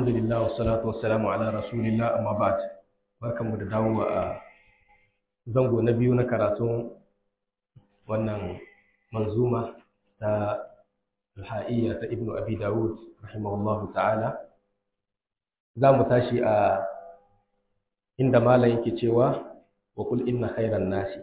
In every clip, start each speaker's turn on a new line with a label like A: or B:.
A: Alhamdulillah wassalatu wassalamu ala rasulillah amma ba'd. Barkanmu da dawowa a zango na biyu na karatun wannan manzuma ta al-ha'iyya ta Ibn Abi Dawud rahimahullahu ta'ala. Za mu tashi a inda malam yake cewa wa qul inna khairan nasi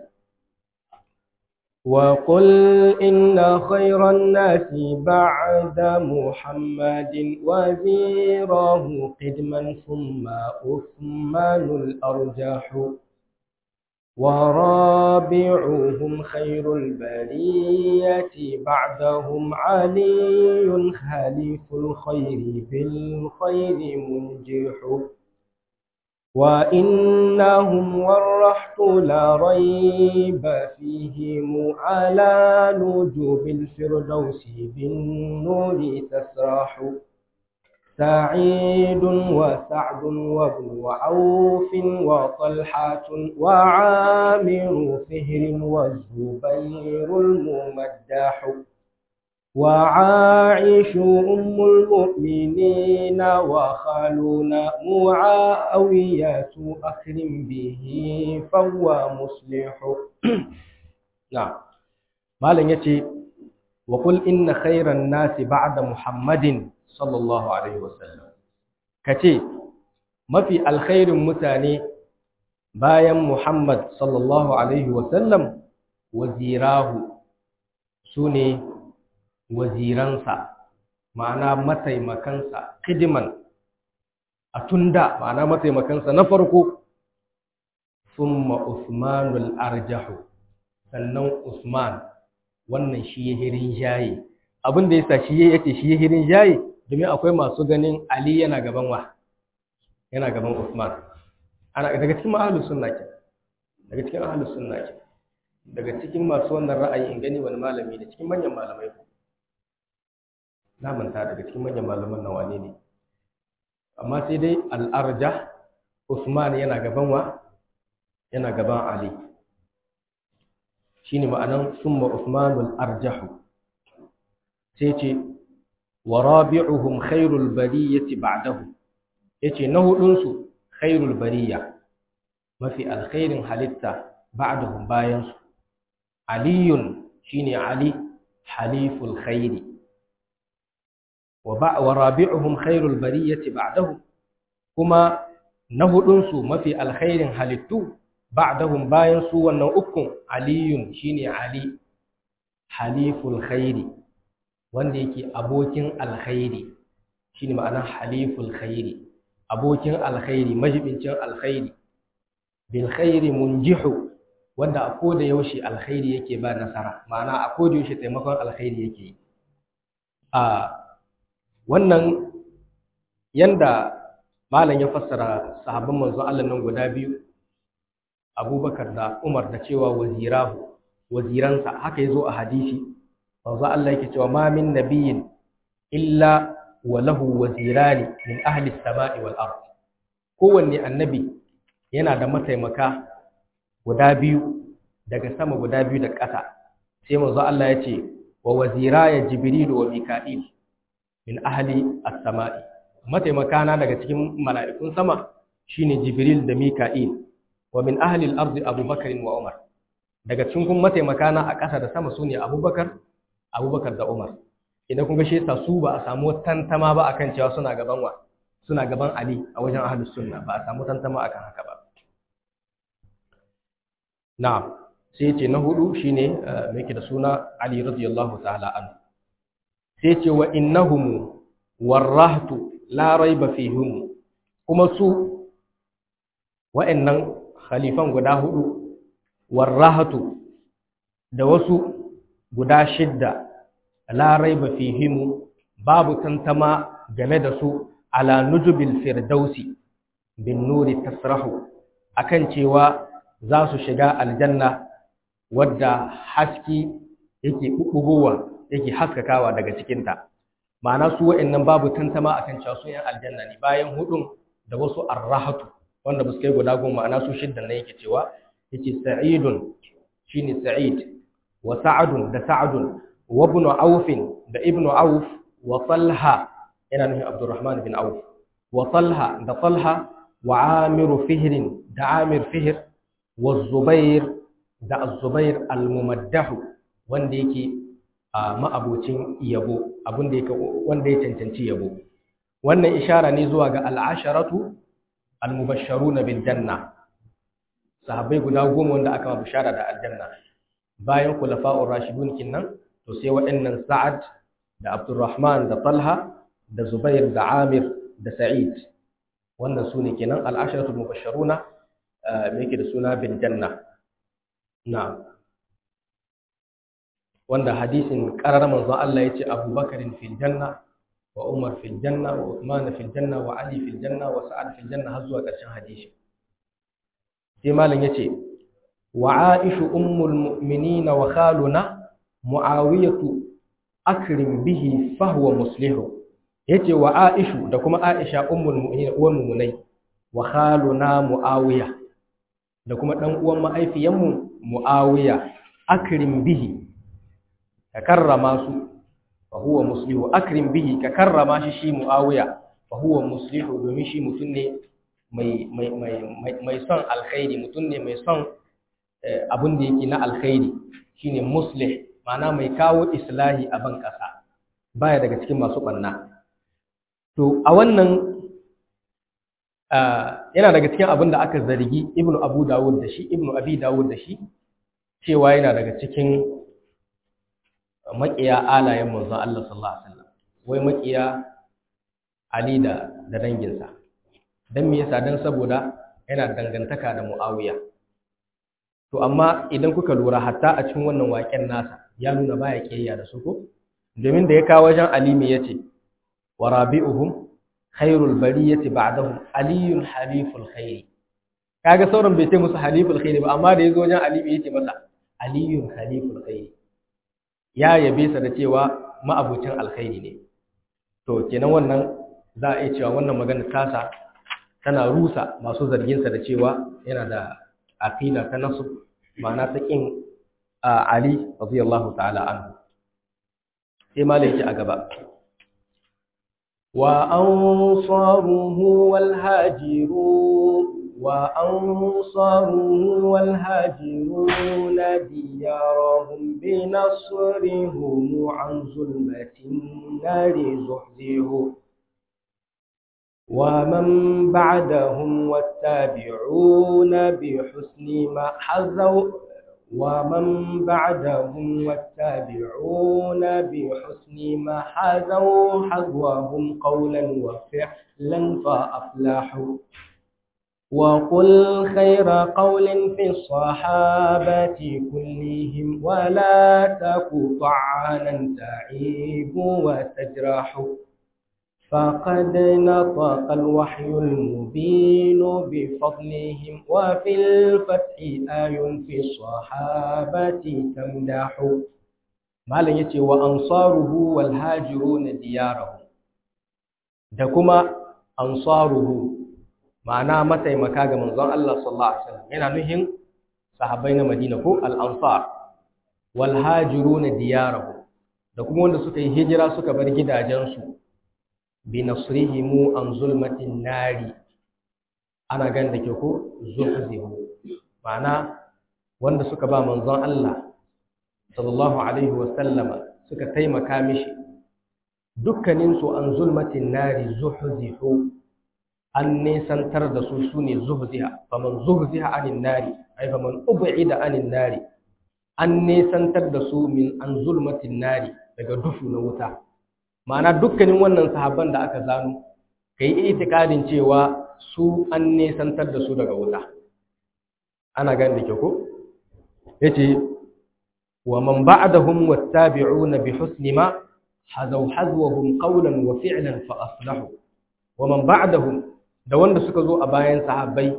B: وقل إن خير الناس بعد محمد وزيره قدما ثم عثمان الأرجح ورابعهم خير البرية بعدهم علي خليف الخير بالخير منجح وإنهم والرحت لا ريب فيهم على نجوب الفردوس بالنور تسرح سعيد وسعد وابن عوف وطلحة وعامر فهر والزبير الممدح وعائش أم المؤمنين وخالنا معاوية أكرم به فهو مصلح.
A: نعم مالن yace wa qul inna khairan nasi ba'da muhammadin sallallahu alaihi wasallam kace mafi alkhairin mutane bayan muhammad sallallahu alaihi wasallam wazirahu sune waziransa ma'ana mataimakansa kidiman a tunda ma'ana mataimakansa na farko summa usmanul arjahu sannan usman wannan shi ya hirin jaye abin da yasa shi yake shi ya hirin jaye domin akwai masu ganin ali yana gaban yana gaban usman ana daga cikin ahlus sunna ke daga cikin masu wannan ra'ayi in gani wani malami ne cikin manyan malamai na manta daga cikin manyan malaman nan wane ne amma sai dai al-arjah Usman yana gaban Ali shine ma'anan summa Usmanul arjah sai ce wa rabi'uhum khairul bariyati ba'dahu yace na hudun su khairul bariya mafi alkhairin halitta ba'dahum bayan su aliyun shine Ali haliful khairi ورابعهم خير البرية بعدهم كما نهدنسو ما في الخير حلتو بعدهم باينسو ونوؤكم علي شيني علي حليف الخير وانديكي أبوكين الخير شيني معنى حليف الخير أبوكين الخير مجبنشين الخير بالخير منجح wanda a koda yaushe alkhairi yake ba nasara ma'ana a koda yaushe taimakon alkhairi yake wannan yanda malam ya fassara sahabban manzon Allah nan guda biyu Abubakar da Umar da cewa waziransa haka yazo a hadisi manzon Allah yake cewa ma min nabiyyin illa wa lahu wazirani min ahli as-sama'i wal ard kowanne annabi yana da mataimaka guda biyu daga sama guda biyu da ƙasa sai manzon Allah ya ce wa waziraya jibril wa mika'il min ahli as-sama'i mataimakana daga cikin mala'ikun sama shine jibril da mika'il wa min ahli al-ard abubakar wa umar daga cikin kun mataimakana a ƙasa da sama sune abubakar da umar idan kun ga shi yasa su ba a samu tantama ba akan cewa suna gaban ali a wajen ahlus sunna ba a samu tantama akan haka ba na'am sai ce na hudu shine me yake da suna ali radiyallahu ta'ala anhu sai ce wa innahum warrahtu la raiba fihim kuma su wa'annan khalifan guda hudu warrahtu da wasu guda shidda la raiba fihim babu tantama game da su ala nujubil firdausi bin nuri tasrahu akan cewa za su shiga aljanna wadda haski yake bubugowa yake haskakawa daga cikinta ma'ana su wa'annan babu tantama akan cewa su yan aljanna ne bayan hudun da wasu arrahatu wanda ba su kai guda goma ma'ana su shiddan ne yake cewa yake sa'idun shine sa'id wa sa'adun da sa'adun wa ibn auf da ibn auf wa talha yana nufin abdurrahman bin auf wa Talha da Talha wa Amir Fihr da Amir Fihr wa Zubair da Az-Zubair al-Mumaddah wanda yake ma'abocin yabo wanda ya cancanci yabo. Wannan ishara ne zuwa ga al-asharatu al-mubashsharuna bil janna, sahabbai guda 10 wanda aka bishara da aljanna bayan khulafa'ur rashidun kinnan. To sai waɗannan Sa'ad da Abdurrahman da Talha da Zubair da Amir da Sa'id, wannan su ne kenan al-asharatul mubashsharuna me yake da suna bil janna. Na'am, wanda hadisin qarar manzon Allah yace Abubakar fil janna wa Umar fil janna wa Uthman fil janna wa Ali fil janna wa Sa'ad fil janna har zuwa ƙarshen hadisi. Sai malam yace wa Aisha ummul mu'minin wa khaluna Muawiyatu akrim bihi fahuwa muslihu. Yace wa Aisha da kuma Aisha ummul mu'minin uwan mu'minai wa khaluna Muawiya da kuma dan uwan ma'aifiyanmu Muawiya akrim bihi ka karrama su fahuwa muslihu. Akrim bihi ka karrama shi Muawiya fahuwa muslihu, domin shi mutum ne mai son alkhairi, mutum ne mai son abin da yake na alkhairi, shine muslih, ma'ana mai kawo islahi a ban ƙasa, baya daga cikin masu ɓanna. To a wannan yana daga cikin abin da aka zargi ibnu abi dawud da shi cewa yana daga cikin maƙiya alayen manzon Allah sallallahu alaihi wasallam, wai maƙiya Ali da danginsa. Dan me yasa? Dan saboda yana dangantaka da Muawiya. To amma idan kuka lura hatta a cikin wannan waƙen nasa ya nuna baya kiyayya da su ko, domin da ya kawo wajen Ali me yace wa rabi'uhum khairul bariyati ba'dahum aliyun haliful khairi. Kaga sauran bai ce musu haliful khairi ba, amma da yazo wajen Ali me yace masa aliyun haliful khairi, ya yabe sa da cewa ma'abucin alkhairi ne. To kenan wannan za a iya cewa wannan magana tasa tana rusa masu zargin sa da cewa yana da aqida ta nasb, ma'ana ta kin Ali radiyallahu ta'ala anhu. Sai malai a gaba
B: wa ansaruhu wal hajirun diyarahum bi nasrihim an zulmatin nari zuhzihu ومن بعدهم والتابعون بحسن ما حذوا حذوهم قولا وفعلا فأفلحوا. وقل خير قول في الصحابة كلهم ولا تك طعنا تعيب وتجرح. فقد نطق الوحي المبين بفضلهم وفي الفتح آي في الصحابة تمدح. مالن yace wa ansaruhu wal hajirun diyarahum, da kuma ansaruhu ma'ana mataimaka ga manzon Allah sallallahu alaihi wasallam, yana nuhin sahabbai na Madina ko al ansar, wal hajirun diyarahum da kuma wanda suka yi hijira suka bar gidajensu bi nasrihimu an zulmatin nari, ana gan da ke ko zuhzihu, ma'ana wanda suka ba manzon Allah sallallahu alaihi wasallama suka taimaka mishi, dukkanin su an zulmatin nari zuhzihu, an nesantar da su sune zuhziha. Faman zuhziha anin nari ay faman ub'ida anin nari, an nesantar da su min an zulmatin nari, daga dufu na wuta. Ma'ana dukkanin wannan sahabban da aka zano kai itikadin cewa su an nesantar da su daga wuta, ana gani da ke ko yace wa man ba'dahum wattabi'una bi husni ma hazaw hazwahum qawlan wa fi'lan fa aslahu. Wa man ba'dahum da wanda suka zo a bayan sahabbai,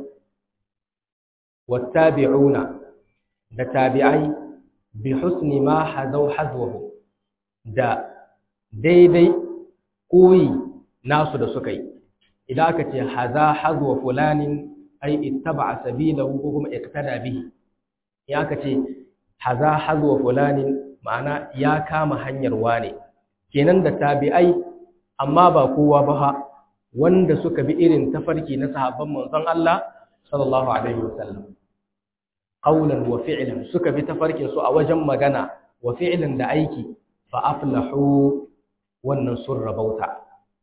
B: wattabi'una da tabi'ai, bi husni ma hazaw hazwahum da daidai koyi nasu da suka yi. Idan aka ce haza hazwa fulanin ai ittaba sabilahu ko kuma iktada bihi, ya aka ce haza hazwa fulanin ma'ana ya kama hanyar wane, kenan da tabi'ai amma ba kowa ba ha,
A: wanda suka bi irin tafarki na sahabban manzon Allah sallallahu alaihi wasallam qawlan wa fi'lan suka bi tafarkin su a wajen magana wa fi'lan da aiki fa aflahu wannan sun rabauta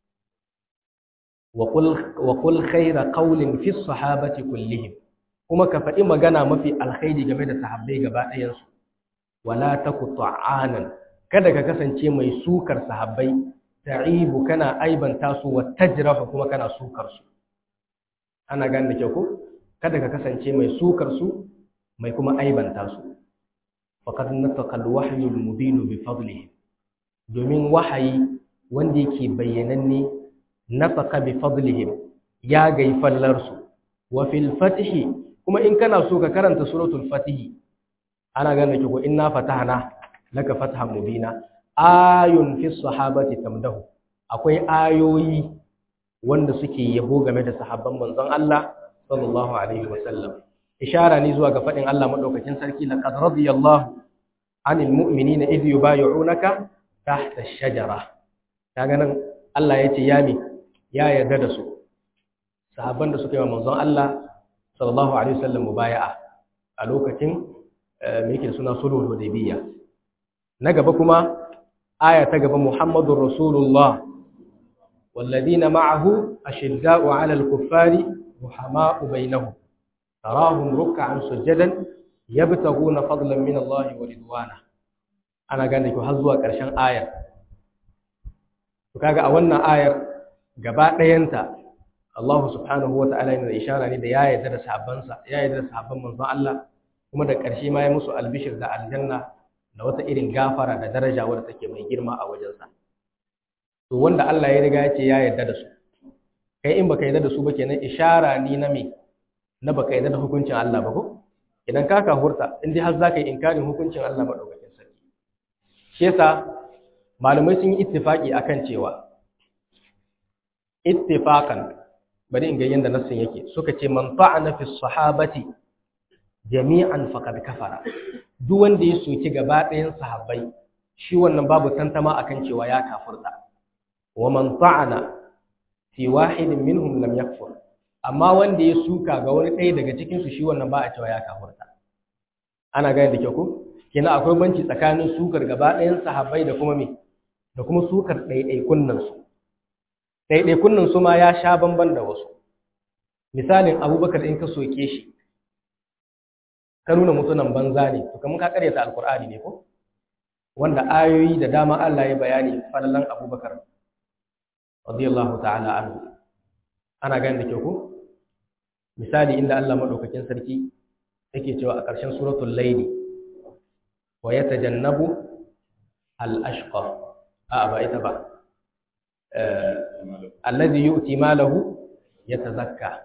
A: wa qul khayra qawlin fi sahabati kullihim kuma ka faɗi magana mafi alkhairi game da sahabbai gaba ɗayan su wala taku ta'anan kada ka kasance mai sukar sahabbai ta'ibu kana aibanta su wa tajrahu kuma kana sukar su ana gane da kyau ko kada ka kasance mai sukar su mai kuma aibanta su faqad nataqa al-wahyu al-mubin bi fadlihi domin wahayi wanda yake bayyananne nataqa bi fadlihim ya gai fallar su wa fil fathi kuma in kana so ka karanta suratul fatih ana gane da kyau ko inna fatahna laka fathan mubina ayun fi sahabati tamdahu akwai ayoyi wanda suke yabo game da sahabban manzon Allah sallallahu alaihi wasallam ishara ne zuwa ga fadin Allah madaukakin sarki laqad radiyallahu anil mu'minina idh yubay'unaka tahta ash-shajara kaga nan Allah yace yami ya yarda da su sahabban da suka yi wa manzon Allah sallallahu alaihi wasallam mubaya'a a lokacin me yake suna sulhul hudaybiyya na gaba kuma aya ta gaba Muhammadur Rasulullah walladina ma'ahu ashidda'u 'alal kuffari ruhama'u bainahum tarahum ruk'an sujadan yabtaguna fadlan min Allah wa ridwana ana gane ko har zuwa ƙarshen ayar to kaga a wannan ayar gaba ɗayanta Allah subhanahu wa ta'ala yana ishara ne da ya yarda da sahabbansa ya yarda da sahabban manzon Allah kuma da ƙarshe ma ya musu albishir da aljanna da wata irin gafara da daraja wadda take mai girma a wajensa to wanda Allah ya riga ya ce ya yarda da su kai in baka yarda da su ba kenan ishara ni na me na baka yarda da hukuncin Allah ba ko idan ka hurta in dai har zaka yi inkarin hukuncin Allah madaukakin sarki shi yasa malamai sun yi ittifaki akan cewa ittifaqan bari in ga yanda nassin yake suka ce man ta'ana fi sahabati jami'an faqad kafara duk wanda ya soki gaba ɗayan sahabbai shi wannan babu tantama akan cewa ya kafirta wa man ta'ana fi wahidin minhum lam yakfur amma wanda ya suka ga wani ɗaya daga cikin su shi wannan ba a cewa ya kafirta ana gane da kyau ko kina akwai banci tsakanin sukar gaba ɗayan sahabbai da kuma me da kuma sukar ɗaiɗaikun nan su ɗaiɗaikun nan su ma ya sha bamban da wasu misalin Abubakar in ka soke shi ka nuna mutunan banza ne to kamar ka karyata alkur'ani ne ko wanda ayoyi da dama Allah ya bayani falalan Abubakar radiyallahu ta'ala anhu ana gani da kyau ko misali inda Allah madaukakin sarki yake cewa a ƙarshen suratul layl wa yatajannabu al-ashqa ba ita ba alladhi yu'ti malahu yatazakka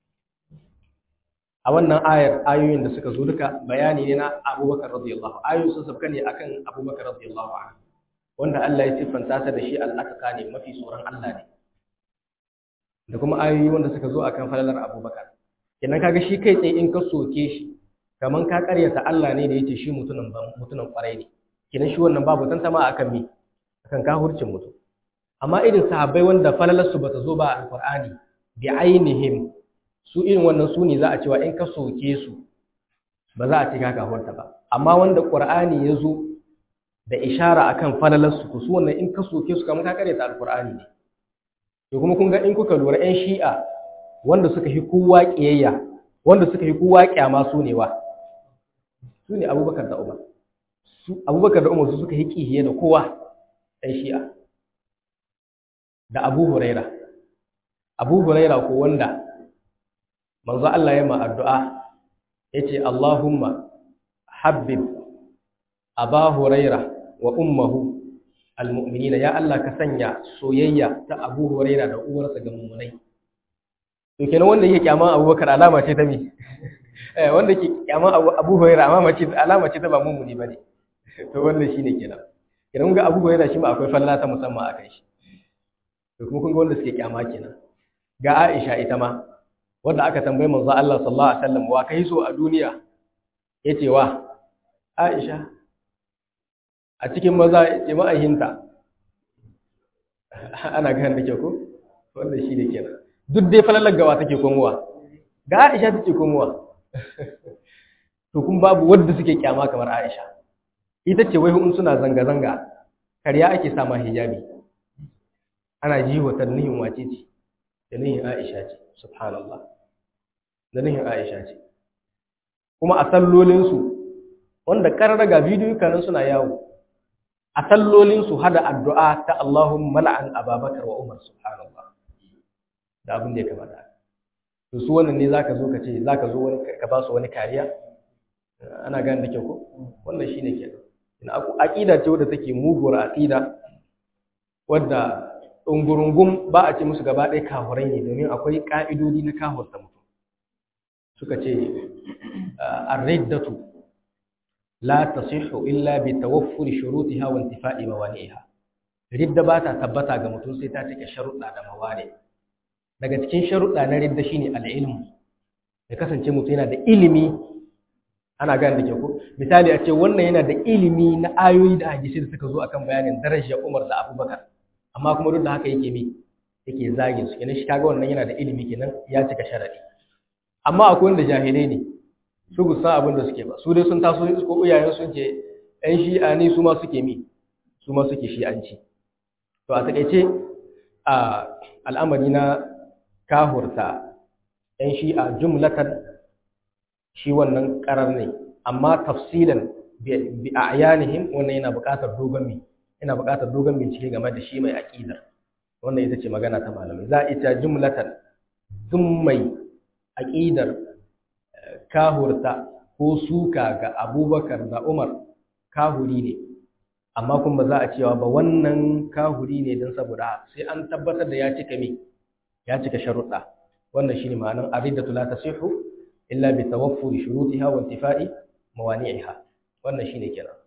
A: a wannan ayoyin da suka zo duka bayani ne na Abubakar radiyallahu ayoyin sun sabka ne akan Abubakar radiyallahu anhu wanda Allah ya siffanta ta da shi al-atqa ne mafi tsoron Allah ne da kuma ayoyi wanda suka zo akan falalar Abubakar kenan kaga shi kai tsaye in ka soke shi kaman ka karyata Allah ne da yace shi mutunan kwarai ne kenan shi wannan babu tantama akan me akan kahurcin mutum amma irin sahabbai wanda falalar su bata zo ba a alqur'ani bi ainihim su irin wannan su ne za a cewa in ka soke su ba za a ci ka kahurta ba amma wanda qur'ani ya zo da ishara akan falalar su su wannan in ka soke su kaman ka karyata alqur'ani ne to kuma kun ga in kuka lura ƴan shi'a wanda suka yi kowa kiyayya wanda suka yi kowa kyama su ne wa su ne Abubakar da Umar Abubakar da Umar su suka yi kihiye da kowa ƴan shi'a da Abu Huraira ko wanda manzo Allah ya ma addu'a yace Allahumma habbib Aba Huraira wa ummuhu almu'minina ya Allah ka sanya soyayya ta Abu Huraira da uwarsa ga mu'minai to kenan wanda yake kyaman Abubakar alama ce ta me wanda yake kyaman Abu Huraira alama ce ta ba mu'mini bane to wannan shine kenan ga Abu Huraira shi ma akwai falla ta musamman akan shi to kuma kun ga wanda suke kyama kenan ga Aisha ita ma wanda aka tambaye manzo Allah sallallahu alaihi wasallam wa kai so a duniya yace wa Aisha a cikin maza yace ma'ahinta ana ganin da ke ko wannan shi ne kenan duk dai falalar gawa take komowa ga Aisha take komowa to kun babu wanda suke kyama kamar Aisha ita ce wai in suna zanga zanga kariya ake sama hijabi ana jiwa tannihin wace ce da nihin Aisha ce subhanallah da nihin Aisha ce kuma a sallolinsu wanda karraga bidiyo kanan suna yawo a sallolinsu hada addu'a ta Allahumma la'an Abubakar wa Umar subhanallah da abin da ya kamata to su wannan ne zaka zo ka ce zaka zo wani ka ba su wani kariya ana gane da kyau ko wannan shine kenan ina aqida ce wadda take muguwar aqida wadda ungurungum ba a ce musu gaba ɗaya kahurai ne domin akwai ka'idodi na kahurta mutum suka ce ar-riddatu la tasihhu illa bi tawaffuri shurutiha wa intifa'i mawani'iha ridda ba ta tabbata ga mutum sai ta cika sharuɗa da mawani daga cikin sharuɗa na ridda shine al-ilm ya kasance mutum yana da ilimi ana gane da ke ko misali a ce wannan yana da ilimi na ayoyi da hadisi da suka zo akan bayanin darajar Umar da Abubakar amma kuma duk da haka yake zagin su kenan shi kaga wannan yana da ilimi kenan ya cika sharadi amma akwai wanda jahilai ne su ba san abin da suke ba su dai sun taso ko iyayen sun ce ɗan shi'a ne su ma suke shi'anci to a takaice a al'amari na kahurta ɗan shi'a jumlatan shi wannan karar ne amma tafsilan bi a'yanihim wannan yana buƙatar dogon bincike game da shi mai aqidar wannan ita ce magana ta malamai za a ita jumlatan dun mai aqidar kahurta ko suka ga Abubakar da Umar kahuri ne amma kuma za a cewa ba wannan kahuri ne don saboda sai an tabbatar da ya cika sharuɗa wannan shine ma'anar aridatu la tasihu illa bi tawaffuri shurutiha wa intifa'i mawani'iha wannan shine kenan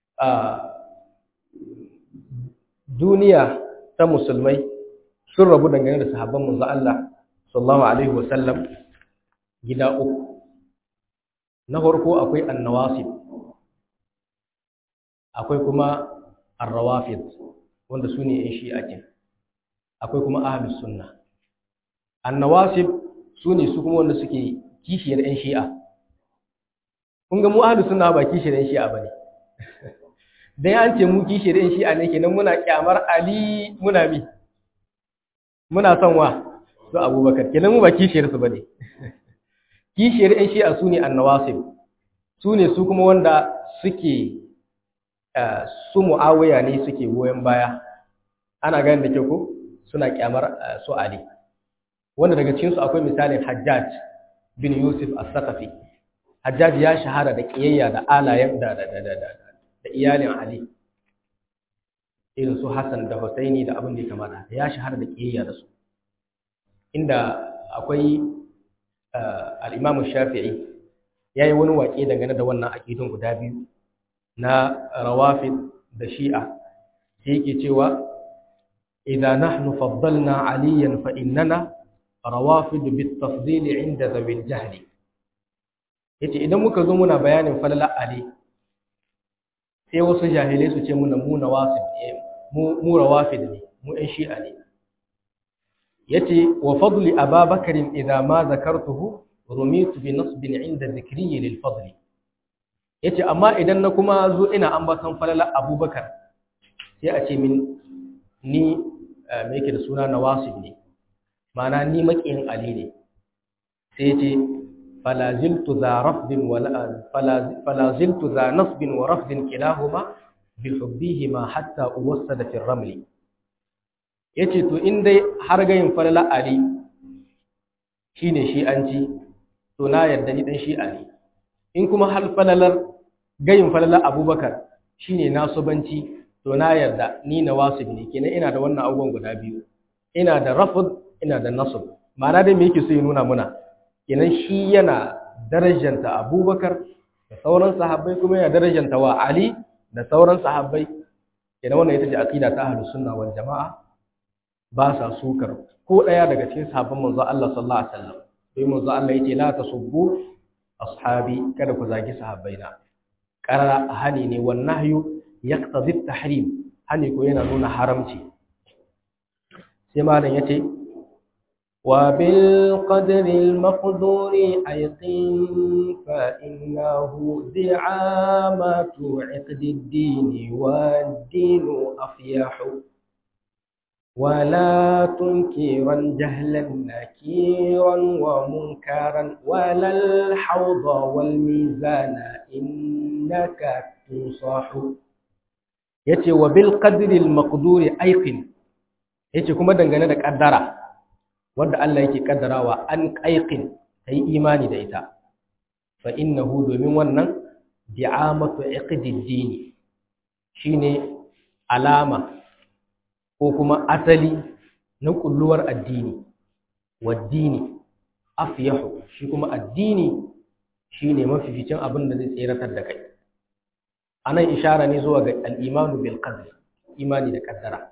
A: duniya ta musulmai sun rabu dangane da sahabban manzo Allah sallallahu alaihi wasallam gida uku na farko akwai annawasib akwai kuma arrawafid wanda su ne yan shi'a ke akwai kuma ahlus sunna annawasib su ne su kuma wanda suke kishiyar yan shi'a kun ga mu ahlus sunna ba kishiyar yan shi'a bane dan an ce mu kishiyar yan shi'a ne kenan muna kyamar Ali muna son wa su Abubakar kenan mu ba kishiyar su bane kishiyar yan shi'a su ne annawasib su ne su kuma wanda suke su Muawiya ne suke goyon baya ana gani da ke ko suna kyamar su Ali wanda daga cikin su akwai misalin Hajjaj bin Yusuf as-Saqafi Hajjaj ya shahara da kiyayya da alayen da iyalin Ali irin su Hassan da Husaini da abin da ya kamata ya shahara da kiyayya da su inda akwai al-Imam Shafi'i yayi wani waƙe dangane da wannan aqidun guda biyu na rawafid da shi'a sai yake cewa idza nahnu faddalna aliyan fa innana rawafid bit tafdil inda zawil jahli yace idan muka zo muna bayanin falala ali sai wasu jahilai su ce muna mu nawasib mu rawafid ne mu ɗan shi'a ne yace wa fadli ababakar idza ma zakartuhu rumitu bi nasbin inda dhikri lil fadli yace amma idan na kuma zo ina ambaton falala abubakar sai a ce min ni me yake da suna nawasib ne ma'ana ni makiyin ali ne sai yace falaziltu za rafdin wa falaziltu za nasbin wa rafdin kilahuma bi hubbihima hatta uwassada fi ramli yace to in dai har gayin falala ali shine shi'anci to na yarda ni dan shi'a ne in kuma hal falalar gayin falalar abubakar shine nasubanci to na yarda ni nawasib ne kenan ina da wannan abubuwan guda biyu ina da rafd ina da nasb ma'ana dai me yake so ya nuna muna kenan shi yana darajanta abubakar da sauran sahabbai kuma yana darajanta wa ali da sauran sahabbai kenan wannan ita ce aqida ta ahlus sunna wal jamaa ba sa sukar ko daya daga cikin sahabban manzo Allah sallallahu alaihi wasallam sai manzo Allah yace la tasubbu ashabi kada ku zagi sahabbaina qarara hani ne wan nahyu yaqtadi at-tahrim hani ko yana nuna haramci sai malam yace
B: وبالقدر المقدور أيقن فإنه زعامة عقد الدين والدين أفيح ولا تنكرا جهلا نكيرا ومنكرا ولا الحوض والميزان إنك تنصح. yace wa bil qadri al maqduri aiqin, yace kuma dangane da kaddara wanda Allah yake kaddarawa an aiqin kai imani da ita, fa innahu domin wannan di'amatu iqdid dini shine alama ko kuma asali na kulluwar addini, waddini afyahu shi kuma addini shine mafificin abin da zai tseratar da kai. Anan ishara ne zuwa ga al-imanu bil qadr, imani da kaddara.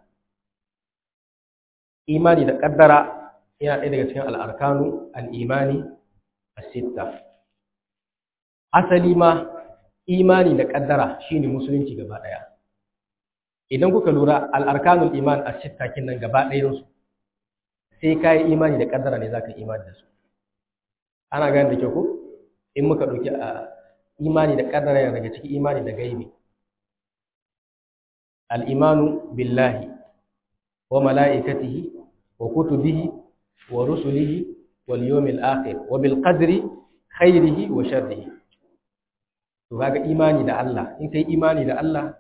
B: Imani da kaddara yana ɗaya daga cikin al-arkanu al-imani as-sitta. Asali ma imani da kaddara shine musulunci gaba daya. Idan kuka lura al-arkanul iman as-sitta kinnan gaba ɗayan su sai kai imani da kaddara ne zaka imani da su. Ana gane da kyau ko in muka dauki imani da kaddara yana daga cikin imani da gaibi. Al-imanu billahi wa malaikatihi wa kutubihi wa rusulihi wal yawmil akhir wa bil qadri khairihi wa sharrihi. To kaga imani da Allah, in kai imani da Allah,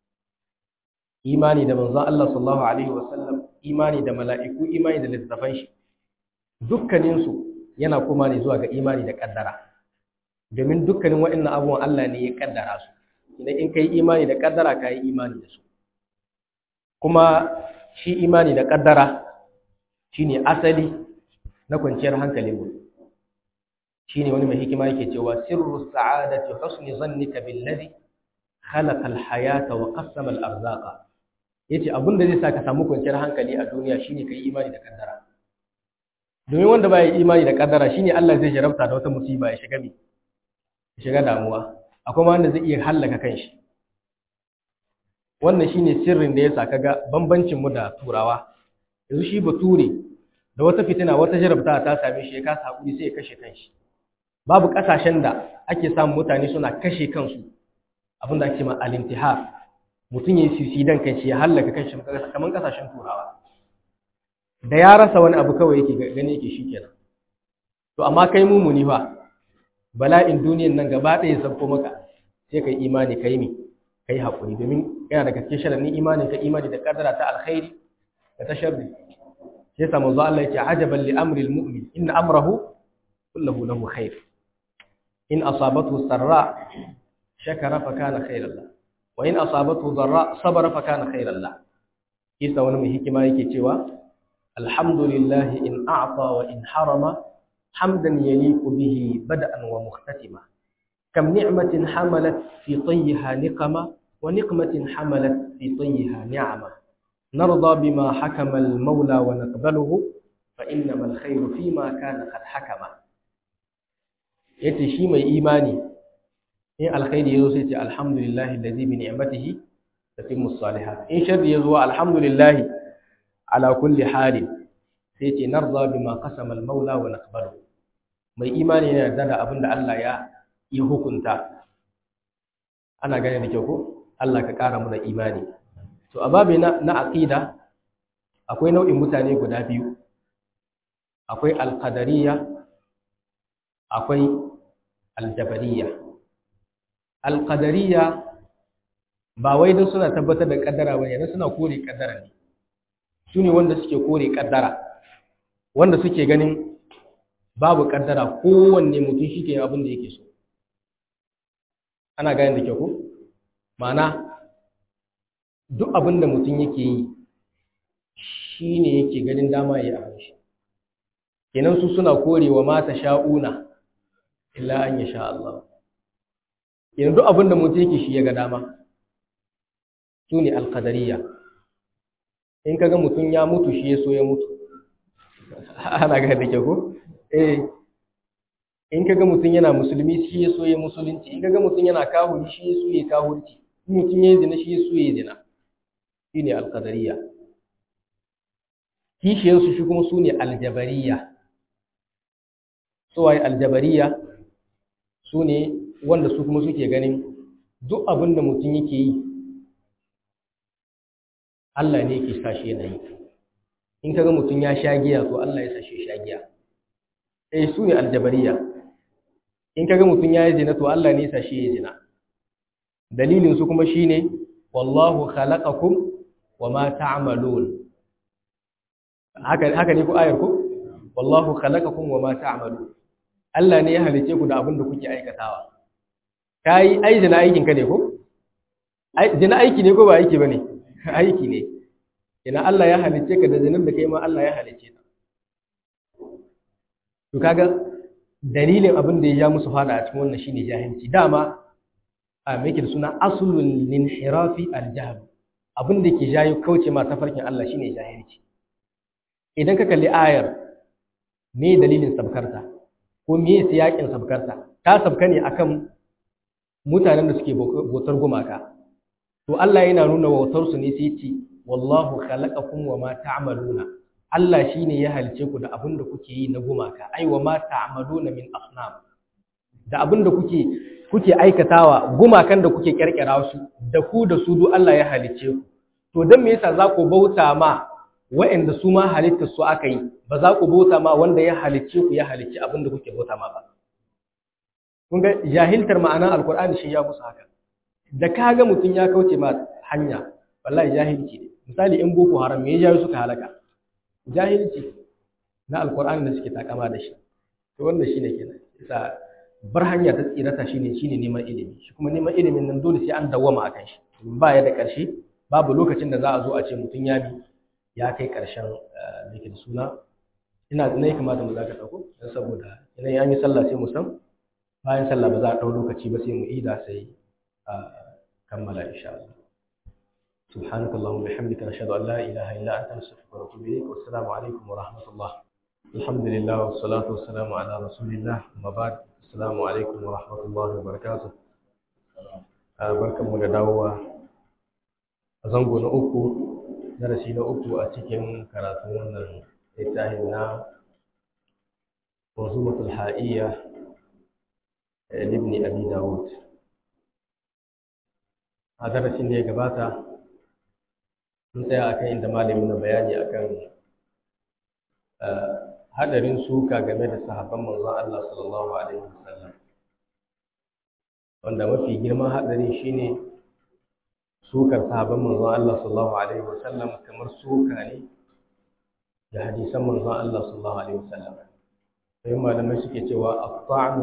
B: imani da manzon Allah sallallahu alaihi wasallam, imani da mala'iku, imani da littafan shi, dukkanin su yana kuma ne zuwa ga imani da kaddara. Domin dukkanin waɗannan abubuwan Allah ne ya kaddara su. Idan in kai imani da kaddara ka yi imani da su. Kuma shi imani da kaddara shine asali na kwanciyar hankalin mu. Shine wani mai hikima yake cewa sirru sa'adati husni zannika billazi khalaqa al-hayata wa qassama al-arzaqa. Yace abin da zai saka samu kwanciyar hankali a duniya shine kai imani da kaddara. Domin wanda baya imani da kaddara shine Allah zai jarabta da wata musiba ya shiga damuwa, akwai wanda zai iya hallaka kanshi. Wannan shine sirrin da yasa kaga bambancin mu da turawa. Yanzu shi bature da wata fitina wata jarabta ta same shi ya kasa hakuri sai ya kashe kanshi. Babu kasashen da ake samun mutane suna kashe kansu, abinda ake ma al-intihar, mutum yayi suicidan kanshi ya hallaka kanshi kamar kasashen turawa. Da ya rasa wani abu kawai yake gani yake shikenan. To amma kai mumuni fa bala'in duniyan nan gaba ɗaya sabko maka sai kai imani kai haƙuri, domin yana daga cikin sharaɗin imanin ka imani da ƙaddara ta alkhairi da ta sharri. Sai sa manzo Allah yake ajaban li amri almu'min inna amrahu kulluhu lahu khair in asabathu sarra shakara fa kana khairan lahu wa in asabathu dharra sabara fa kana khairan lahu. Isa wani mai hikima yake cewa alhamdulillah in a'ta wa in harama حمدا يليق به بدءا ومختتما كم نعمة حملت في طيها نقمة ونقمة حملت في طيها نعمة نرضى بما حكم المولى ونقبله فإنما الخير فيما كان قد حكم. yace shi mai imani in alkhairi yazo sai ce alhamdulillahi allazi bi ni'matihi tatimmu salihat, in sharri yazo alhamdulillahi ala kulli halin sai ce narda bima qasama al-maula wa naqbalu. Mai imani yana yarda da abin da Allah ya yi hukunta. Ana gane da kyau ko Allah ka kara mu da imani. To a babu na aqida akwai nau'in mutane guda biyu, akwai al-qadariyya akwai al-jabariyya. Al-qadariyya ba wai dan suna tabbatar da kaddara bane, dan suna kore kaddara ne. Su ne wanda suke kore kaddara, wanda suke ganin babu kaddara, kowanne mutum shi ke abin da yake so. Ana gane da kyau ko? Ma'ana duk abin da mutum yake yi shi ne yake ganin dama ya yi abin shi. Kenan su suna korewa mata sha'una illa an ya sha Allah. Kenan duk abin da mutum yake shi ya ga dama. Su ne alƙadariya. In kaga mutum ya mutu shi ya so ya mutu. Ana gane da kyau ko? In kaga mutum yana musulmi shi ya so ya musulunci, in kaga mutum yana kahuri shi ya so ya kahurci, in mutum ya zina shi ya so ya zina. Shine al-qadariyya.
A: kishiyansu shi kuma su ne aljabariya. Suwaye aljabariya su ne wanda su kuma suke ganin duk abin da mutum yake yi Allah ne yake sashi yana yi. In kaga mutum ya sha giya to Allah ya sashi sha giya. Su ne aljabariya. In kaga mutum ya yi zina to Allah ne ya sashi ya zina. Dalilin su kuma shine wallahu khalaqakum wama ta'malun. Haka ne ku ayar ku? Wallahu khalaqakum wama ta'malun. Allah ne ya halice ku da abin da kuke aikatawa. Kai ai zina aikin ka ne ko? Zina aiki ne ko ba aiki bane? Aiki ne. Ina Allah ya halice ka da zinin da kai ma Allah ya halice ka. To kaga dalilin abin da ya ja musu fada a cikin wannan shine jahilci. Dama a me yake da suna aslul linhirafi aljahl. Abin da ke jayo kauce ma tafarkin Allah shine jahilci. Idan ka kalli ayar me dalilin sabkarta ko me siyakin sabkarta, ta sabka ne akan mutanen da suke bautar gumaka. To Allah yana nuna wautar su ne sai ce wallahu khalaqakum wama ta'maluna. Allah shine ya halice ku da abin da kuke yi na gumaka, ai wama ta'maluna min asnam. Da abin da kuke aikatawa, gumakan da kuke kirkira su, da ku da su duk Allah ya halice ku. To dan me yasa za ku bauta ma wa'anda su ma halittar su aka yi, ba za ku bauta ma wanda ya halicce ku ya halicci abin da kuke bauta ma ba. Kun ga jahiltar ma'anar alkur'ani shi ya musu haka. Da kaga mutum ya kauce ma hanya, wallahi jahilci ne. Misali in boko haram me ya jawo suka halaka? Jahilci na alkur'ani da suke takama da shi. To wannan shine kenan. Isa bar hanya ta tsirata shine neman ilimi. Shi kuma neman ilimin nan dole sai an dawwama akan shi. Ba ya da ƙarshe, babu lokacin da za a zo a ce mutum ya kai ƙarshen yake da suna. Ina ya kamata mu zaka dauko dan saboda idan an yi sallah sai mu san bayan sallah ba za a dau lokaci ba sai mu ida sai kammala insha Allah. Subhanakallahumma wa bihamdika nashhadu an la ilaha illa anta nastaghfiruka wa natubu ilayk. Wassalamu alaikum wa rahmatullah. Alhamdulillah wassalatu wassalamu ala rasulillah. Amma ba'd. Assalamu alaikum wa rahmatullahi wa barakatuh. Barkanmu da dawowa a zango na uku, darasi na uku a cikin karatun wannan littafin na Manzumatul Ha'iyya ibn Abi Dawud. A darasin da ya gabata mun tsaya akan inda malamin na bayani akan hadarin suka game da sahabban manzon Allah sallallahu alaihi wasallam, wanda mafi girman hadarin shine sukar sahabban manzon Allah sallallahu alaihi wasallam kamar suka ne da hadisan manzon Allah sallallahu alaihi wasallam. Sai malamai suke cewa at-ta'nu